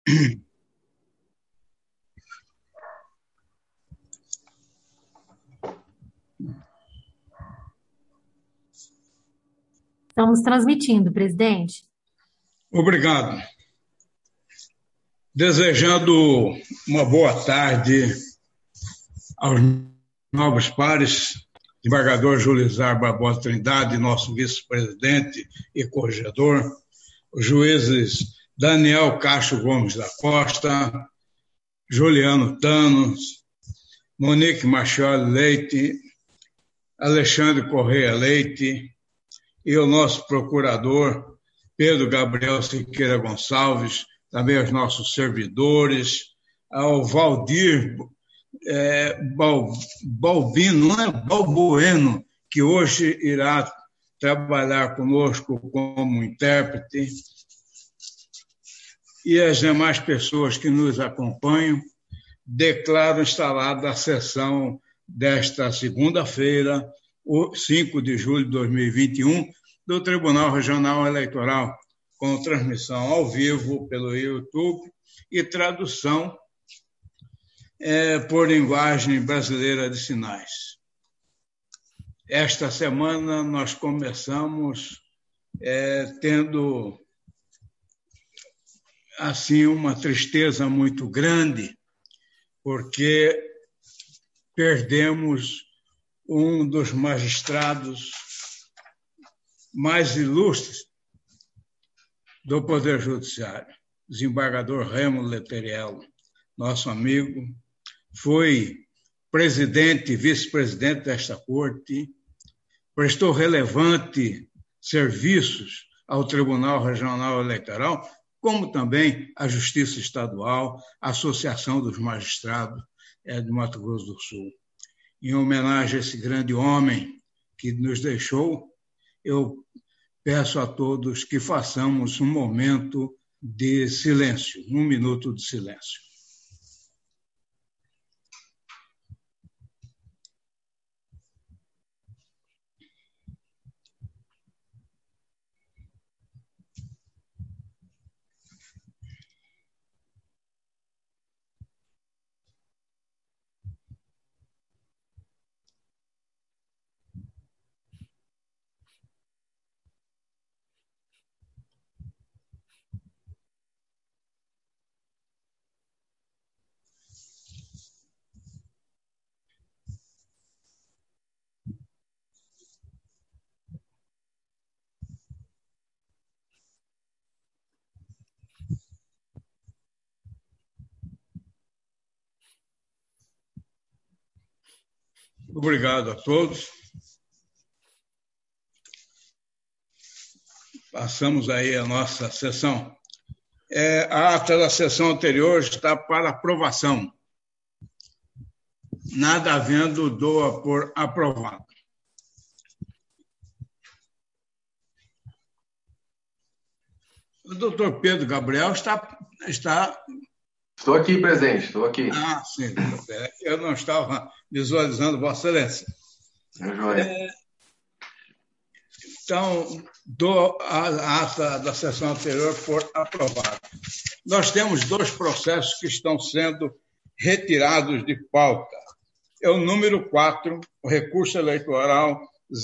Estamos transmitindo, presidente. Obrigado. Desejando uma boa tarde aos novos pares, desembargador Julizar Barbosa Trindade, nosso vice-presidente e corregedor, os juízes Daniel Castro Gomes da Costa, Juliano Thanos, Monique Machado Leite, Alexandre Correia Leite e o nosso procurador Pedro Gabriel Siqueira Gonçalves, também os nossos servidores, ao Valdir Balbino, não é Balbueno, que hoje irá trabalhar conosco como intérprete, e as demais pessoas que nos acompanham. Declaro instalada a sessão desta segunda-feira, 5 de julho de 2021, do Tribunal Regional Eleitoral, com transmissão ao vivo pelo YouTube e tradução por linguagem brasileira de sinais. Esta semana nós começamos tendo assim uma tristeza muito grande, porque perdemos um dos magistrados mais ilustres do Poder Judiciário, desembargador Remo Letelier, nosso amigo, foi presidente e vice-presidente desta corte, prestou relevantes serviços ao Tribunal Regional Eleitoral, como também à Justiça Estadual, à Associação dos Magistrados de Mato Grosso do Sul. Em homenagem a esse grande homem que nos deixou, eu peço a todos que façamos um momento de silêncio, 1 minuto de silêncio. Obrigado a todos. Passamos aí a nossa sessão. A ata da sessão anterior está para aprovação. Nada havendo, dou por aprovado. O doutor Pedro Gabriel está... Estou aqui, presidente, estou aqui. Ah, sim. Eu não estava visualizando Vossa Excelência. Então, dou a ata da sessão anterior por aprovada. Nós temos 2 processos que estão sendo retirados de pauta. É o número 4, o recurso eleitoral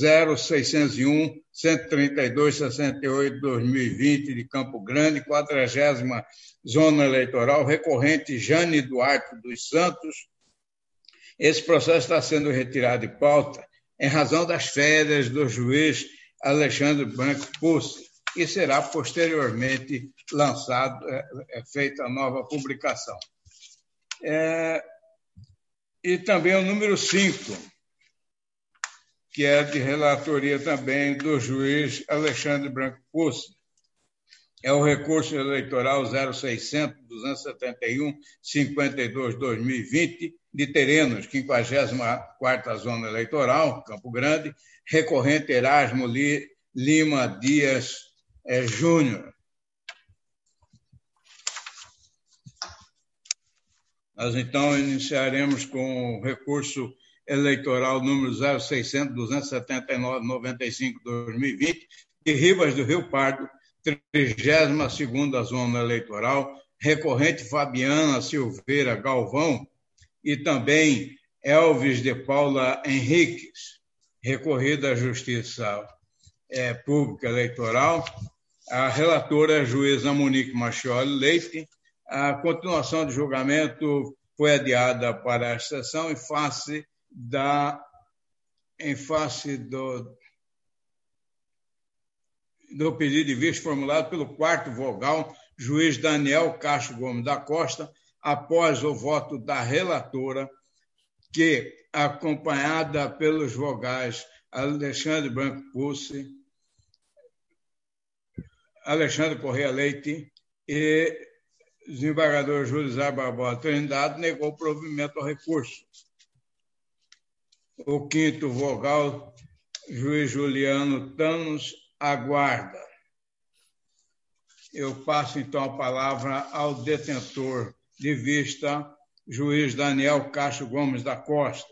0601-132-68-2020 de Campo Grande, 40ª Zona Eleitoral, recorrente Jane Duarte dos Santos. Esse processo está sendo retirado de pauta em razão das férias do juiz Alexandre Branco Pussi e será posteriormente lançado, feita a nova publicação. E também o número 5, que é de relatoria também do juiz Alexandre Branco Pussi. É o recurso eleitoral 0600-271-52-2020 de Terenos, 54ª Zona Eleitoral, Campo Grande, recorrente Erasmo Lima Dias Júnior. Nós, então, iniciaremos com o recurso eleitoral número 0600-279-95-2020, de Ribas do Rio Pardo, 32ª Zona Eleitoral, recorrente Fabiana Silveira Galvão e também Elvis de Paula Henriques, recorrida à Justiça Pública Eleitoral. A relatora é a juíza Monique Machioli Leite. A continuação do julgamento foi adiada para a sessão em face do pedido de vista formulado pelo quarto vogal, juiz Daniel Castro Gomes da Costa, após o voto da relatora, que, acompanhada pelos vogais Alexandre Branco Pucci, Alexandre Correia Leite e desembargador Júlio Zé Barbosa Trindade, negou o provimento ao recurso. O quinto vogal, juiz Juliano Thanos, aguarda. Eu passo, então, a palavra ao detentor de vista, juiz Daniel Castro Gomes da Costa.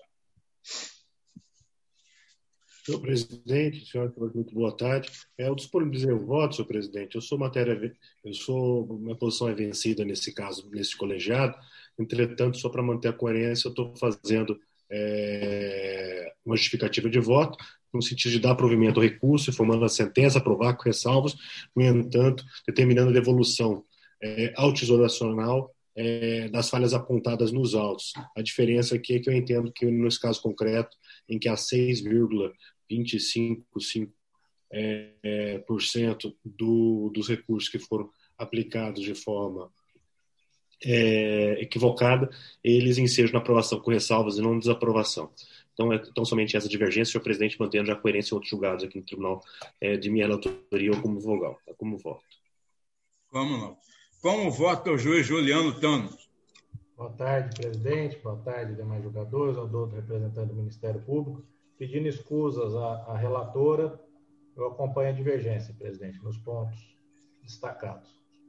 Senhor presidente, senhora, muito boa tarde. Eu disponibilizei o voto, senhor presidente. Minha posição é vencida nesse caso, nesse colegiado. Entretanto, só para manter a coerência, eu estou fazendo uma justificativa de voto, no sentido de dar provimento ao recurso, informando a sentença, aprovar com ressalvas, no entanto, determinando a devolução ao Tesouro Nacional das falhas apontadas nos autos. A diferença aqui é que eu entendo que, nesse caso concreto, em que há 6,25% dos recursos que foram aplicados de forma equivocada, eles ensejam na aprovação com ressalvas e não desaprovação. Então, somente essa divergência, senhor presidente, mantendo já a coerência em outros julgados aqui no tribunal de minha relatoria ou como vogal, como voto. Como não? Como vota o juiz Juliano Thanos? Boa tarde, presidente. Boa tarde, demais julgadores, ao doutor representante do Ministério Público. Pedindo escusas à relatora, eu acompanho a divergência, presidente, nos pontos destacados.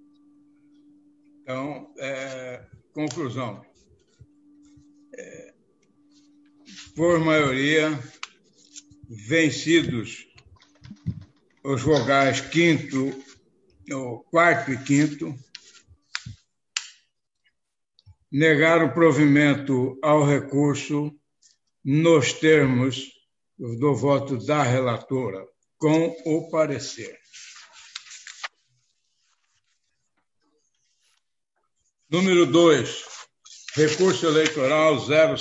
Então, conclusão. Por maioria, vencidos os vogais quarto e quinto, negaram provimento ao recurso nos termos do voto da relatora, com o parecer. Número 2, recurso eleitoral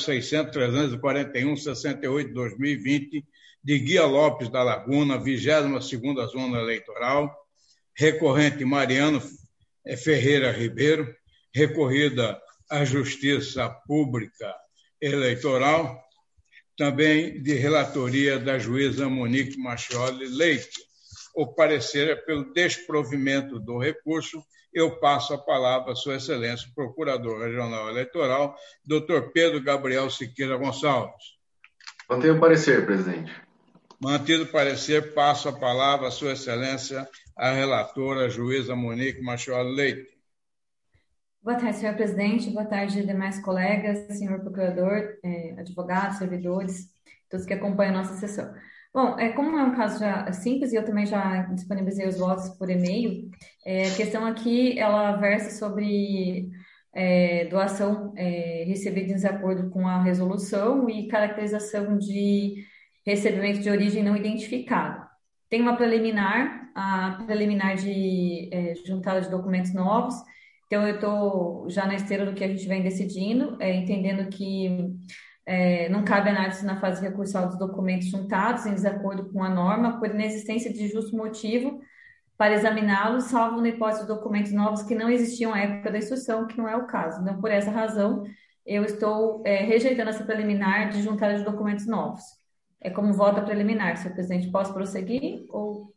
0600-341-68-2020, de Guia Lopes da Laguna, 22ª Zona Eleitoral, recorrente Mariano Ferreira Ribeiro, recorrida à Justiça Pública Eleitoral, também de relatoria da juíza Monique Machioli Leite. O parecer é pelo desprovimento do recurso. Eu passo a palavra à Sua Excelência, Procurador Regional Eleitoral, Dr. Pedro Gabriel Siqueira Gonçalves. Mantenho o parecer, presidente. Mantido o parecer, passo a palavra à Sua Excelência, a relatora, a juíza Monique Machioli Leite. Boa tarde, senhor presidente. Boa tarde, demais colegas, senhor procurador, advogados, servidores, todos que acompanham a nossa sessão. Bom, como é um caso já simples e eu também já disponibilizei os votos por e-mail, a questão aqui, ela versa sobre doação recebida em desacordo com a resolução e caracterização de recebimento de origem não identificada. Tem uma preliminar, a preliminar de juntada de documentos novos. Então, eu estou já na esteira do que a gente vem decidindo, entendendo que não cabe análise na fase recursal dos documentos juntados em desacordo com a norma, por inexistência de justo motivo para examiná-los, salvo na hipótese de documentos novos que não existiam à época da instrução, que não é o caso. Então, por essa razão, eu estou rejeitando essa preliminar de juntada de documentos novos. É como voto preliminar, senhor presidente. Posso prosseguir?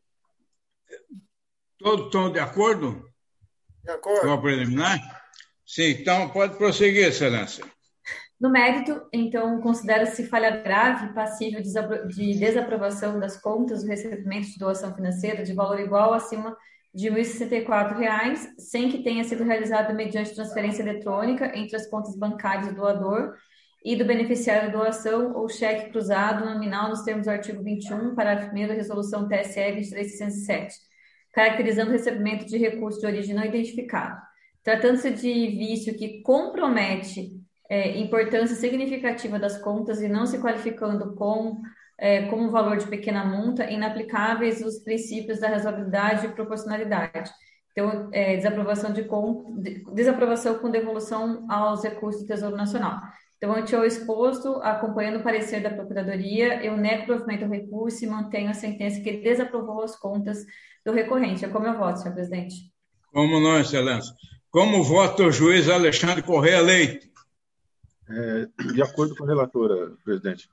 Todos estão de acordo? De acordo. Com a preliminar? Sim, então pode prosseguir, Excelência. No mérito, então, considera-se falha grave passível de desaprovação das contas do recebimento de doação financeira de valor igual acima de R$ 1.064, sem que tenha sido realizada mediante transferência eletrônica entre as contas bancárias do doador e do beneficiário da doação ou cheque cruzado nominal nos termos do artigo 21, parágrafo 1º da Resolução TSE 23607, caracterizando o recebimento de recurso de origem não identificada. tratando-se de vício que compromete importância significativa das contas e não se qualificando como um valor de pequena monta, inaplicáveis os princípios da razoabilidade e proporcionalidade. Então, desaprovação com devolução aos recursos do Tesouro Nacional. Então, ante o exposto, acompanhando o parecer da Procuradoria, eu nego o provimento ao recurso e mantenho a sentença que desaprovou as contas do recorrente. É como eu voto, senhor presidente. Como não, excelência. Como vota o juiz Alexandre Correia Leite? De acordo com a relatora, presidente.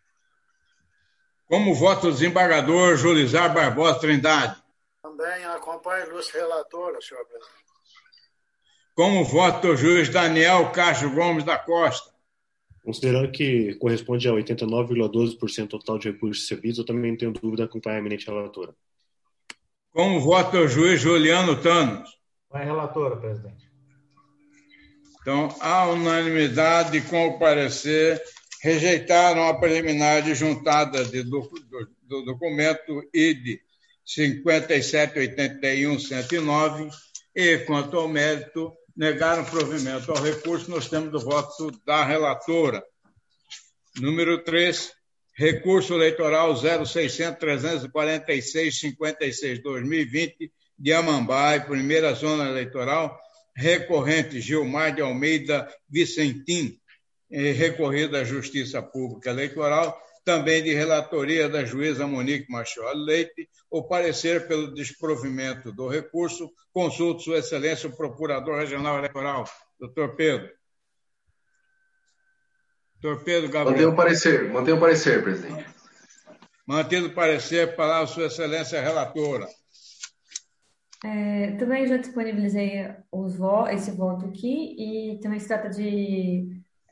Como vota o desembargador Julizar Barbosa Trindade? Também acompanho a ilustre relatora, senhor presidente. Como vota o juiz Daniel Castro Gomes da Costa? Considerando que corresponde a 89,12% total de recursos recebidos, eu também tenho dúvida de acompanhar a eminente relatora. Como vota o juiz Juliano Thanos? Vai, relatora, presidente. Então, à unanimidade, com o parecer, rejeitaram a preliminar de juntada do documento ID 5781-109 e, quanto ao mérito, negaram provimento ao recurso. Nós temos o voto da relatora. Número 3, recurso eleitoral 0600-346-56-2020 de Amambai, primeira zona eleitoral, recorrente Gilmar de Almeida Vicentim, recorrido à Justiça Pública Eleitoral, também de relatoria da juíza Monique Machado Leite, o parecer pelo desprovimento do recurso, consulto Sua Excelência o Procurador Regional Eleitoral, doutor Pedro. Doutor Pedro Gabriel. Mantém o parecer, presidente. Mantido o parecer, palavra Sua Excelência Relatora. Também já disponibilizei esse voto aqui e também se trata de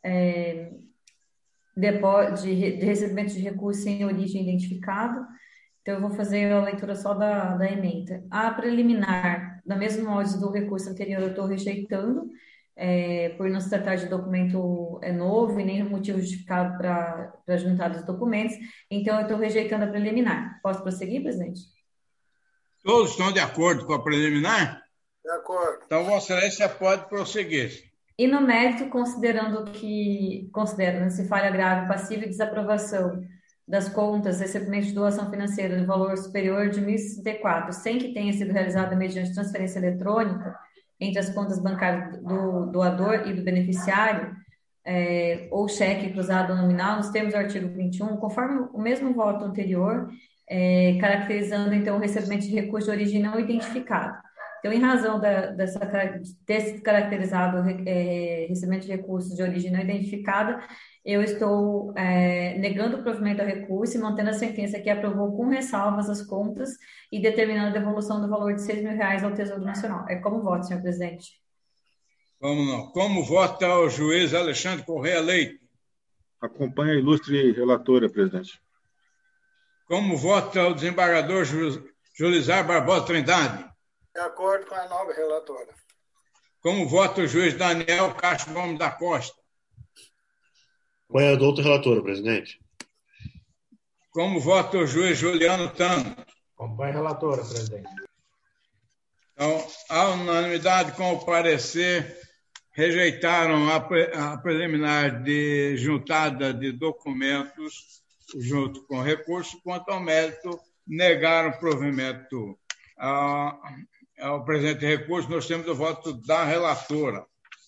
recebimento de recurso sem origem identificado. Então, eu vou fazer a leitura só da ementa. A preliminar, da mesma ordem do recurso anterior, eu estou rejeitando, por não se tratar de documento novo e nem motivo justificado para juntar dos documentos. Então, eu estou rejeitando a preliminar. Posso prosseguir, presidente? Todos estão de acordo com a preliminar? De acordo. Então, Vossa Excelência pode prosseguir. E no mérito, considerando se falha grave, passiva e desaprovação das contas, recebimento de doação financeira no valor superior de R$ 1.064, sem que tenha sido realizada mediante transferência eletrônica entre as contas bancárias do doador e do beneficiário, ou cheque cruzado ou nominal, nos termos do artigo 21, conforme o mesmo voto anterior, caracterizando, então, o recebimento de recurso de origem não identificado. Então, em razão desse caracterizado recebimento de recursos de origem não identificada, eu estou negando o provimento ao recurso e mantendo a sentença que aprovou com ressalvas as contas e determinando a devolução do valor de R$ 6.000 ao Tesouro Nacional. Como voto, senhor presidente? Como não? Como vota o juiz Alexandre Correia Leite? Acompanha a ilustre relatora, presidente. Como vota o desembargador Julizar Barbosa Trindade? De acordo com a nova relatora. Como vota o juiz Daniel Castro Gomes da Costa? Qual é a outra relatora, presidente? Como vota o juiz Juliano Tano? Acompanha a relatora, presidente. Então, à unanimidade, com o parecer, rejeitaram a preliminar de juntada de documentos junto com recurso. Quanto ao mérito, negaram provimento ao presente recurso. Nós temos o voto da relatora.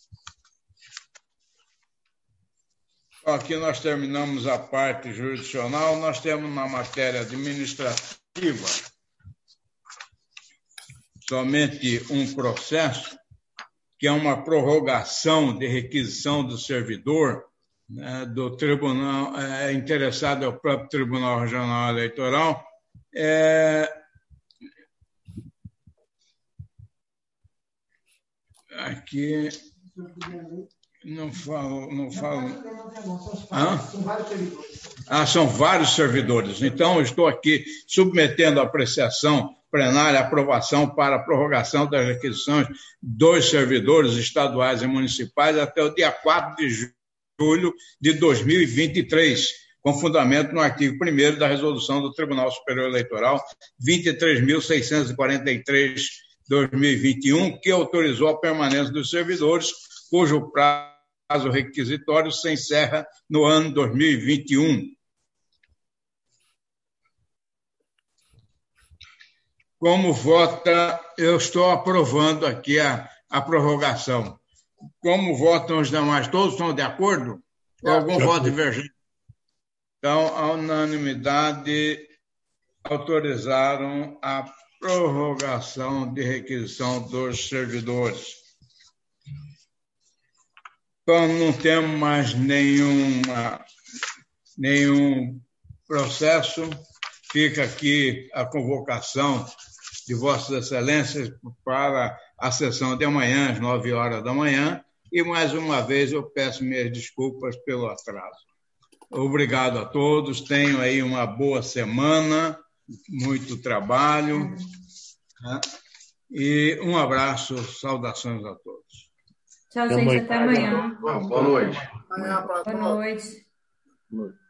Aqui nós terminamos a parte jurisdicional. Nós temos na matéria administrativa somente um processo, que é uma prorrogação de requisição do servidor, né, do tribunal, interessado ao próprio Tribunal Regional Eleitoral. Aqui não falo. São vários servidores. Então, estou aqui submetendo a apreciação plenária, aprovação para a prorrogação das requisições dos servidores estaduais e municipais até o dia 4 de julho de 2023, com fundamento no artigo 1º da resolução do Tribunal Superior Eleitoral 23.643 2021, que autorizou a permanência dos servidores, cujo prazo requisitório se encerra no ano 2021. Como vota, eu estou aprovando aqui a prorrogação. Como votam os demais? Todos estão de acordo? Ou algum voto divergente? Então, a unanimidade autorizaram a prorrogação de requisição dos servidores. Então, não temos mais nenhum processo. Fica aqui a convocação de Vossas Excelências para a sessão de amanhã, às 9 horas da manhã, e mais uma vez eu peço minhas desculpas pelo atraso. Obrigado a todos, tenham aí uma boa semana, muito trabalho, né? E um abraço, saudações a todos. Tchau, gente, até amanhã. Boa noite. Amanhã para Boa noite. Boa noite.